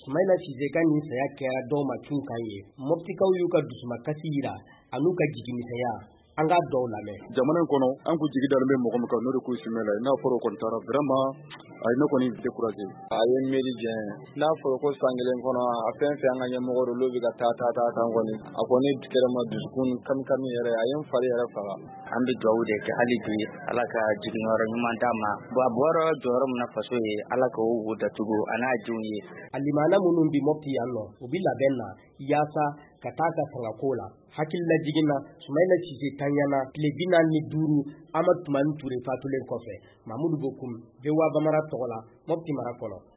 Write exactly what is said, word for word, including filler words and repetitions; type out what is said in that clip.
Sumaila Size ka nin saya kɛra dɔw ma cun kan ye. Moptikaw y'u ka dusumakasi yira an'u ka jigimisɛnya. An ka dɔw lamɛn. Jamana in kɔnɔ an ku jigi dalen bɛ mɔgɔ min kan n'o de ko Sumaila n'a fɔra o kɔni taara vraiment a ye ne kɔni découragé. A ye miiri jɛn n'a fɔra ko san kelen kɔnɔ a fɛn fɛn an ka ɲɛmɔgɔ dɔ bɛ ka taa taa taa kan kɔni a kɔni kɛra ma dusukun kami kami yɛrɛ a ye n fari yɛrɛ faga. An bɛ dugawu de kɛ hali bi Ala ka jiginyɔrɔ ɲuman d'a ma. Bon a bɔra jɔyɔrɔ min na faso ye Ala k'o wo datugu a n'a denw ye. A limana minnu bi Mopti yan nɔ u bi labɛn na yaasa ka taa ka fangako la. Hakilila jigin na Sumaila Size tanyana tile bi naani ni duuru Amadu Tumani Ture fatulen kɔfɛ. Mamudu Bokum, V O A Bamara tɔgɔ la, Mopti mara kɔnɔ.